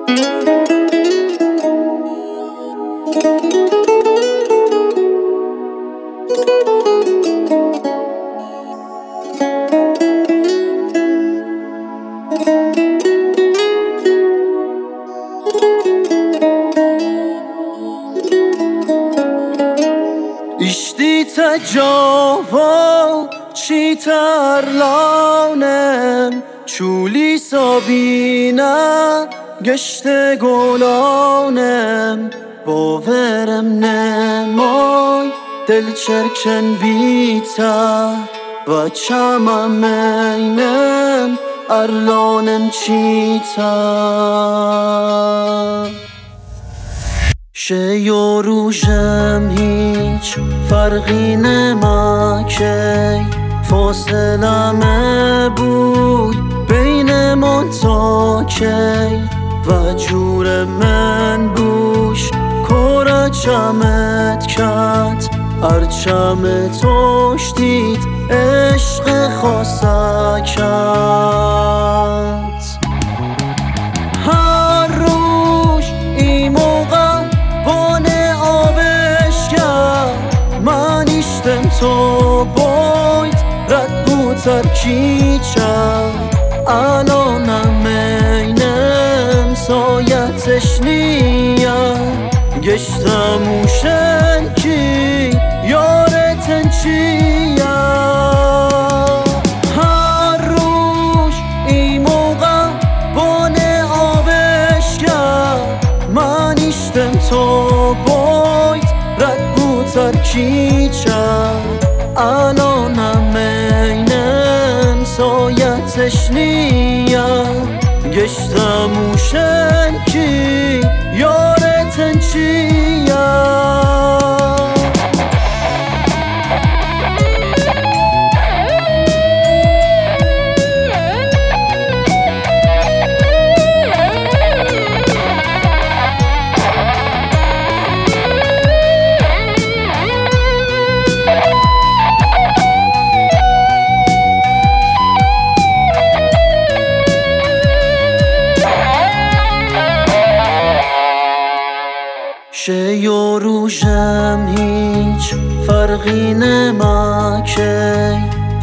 İşte جاوا چی ترلانم چولی سابینا گشت گلانم باورم نمای دل چرکن بیتا و چمم اینم ارلانم چیتا شی و روشم هیچ فرقی نماکی فاصله بود بینمان تا کی و جور من بوش کار چمت کت ارچم توش دید عشق خاصه کت هر روش ای موقع بانه آبش کرد من ایشتم تو باید رد بود ترکی چند الانم اینم سایتش نیم گشتم اوشن کی یارتن چیم هر روش ای موقع بانه آبش کرد من ایشتم تو باید رد بود ترکی چند الانم اینم سایتش نیم گشتم اوشن کی یارتن چیم شی و روشم هیچ فرقی نماکی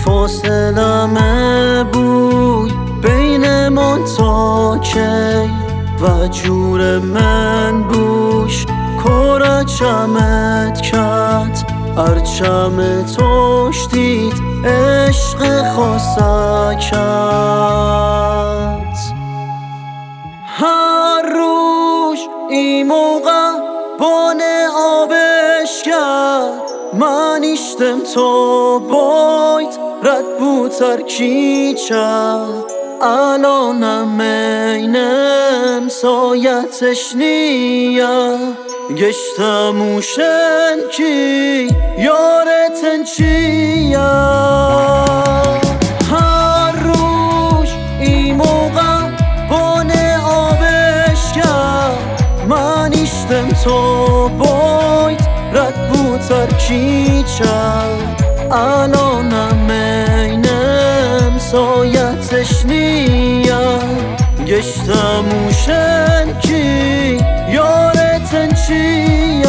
فاصله بود بینمان تا کی و جور من بوش کار چمت کت ارچم توش دید عشق خاصه کت هر روش ای موقع بانه آبش کرد من ایشتم تو باید رد بود ترکی چند الانم اینم سایتش نیم گشتم اوشن کی یارتن چیم هر روش ای موقع بانه آبش کرد من ایشتم تو باید رد بود ترکی چند الانم اینم سایتش نیم گشتم اوشن کی یارتن چیم